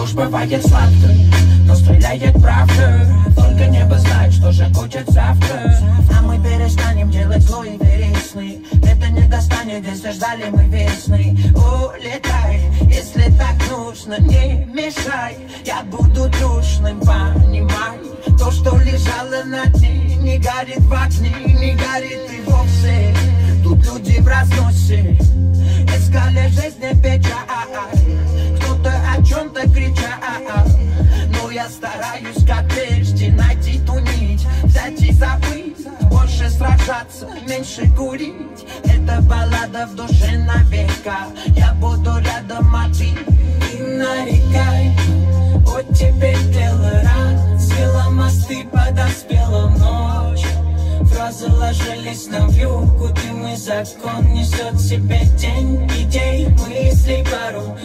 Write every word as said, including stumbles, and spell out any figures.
ложь бывает сладкой, но стреляет правда. Только небо знает, что же будет завтра. А мы перестанем делать зло и верить сны. Это не достанет, если ждали мы весны. Улетай, если так нужно, не мешай. Я буду трушным, понимай. То, что лежало на дне, не горит в окне, не горит и вовсе. Тут люди в разносе искали жизни печаль. Кто-то о чем-то кричал, но я стараюсь, как прежде, найти ту нить, взять и забыть. Больше сражаться, меньше курить. Это баллада в душе навека. Я буду рядом, а ты не нарекай. Вот теперь дело рад, свела мосты, подоспела ночь. Фразы ложились на вьюгу, дым и закон несет в себе тень идей, мыслей пару.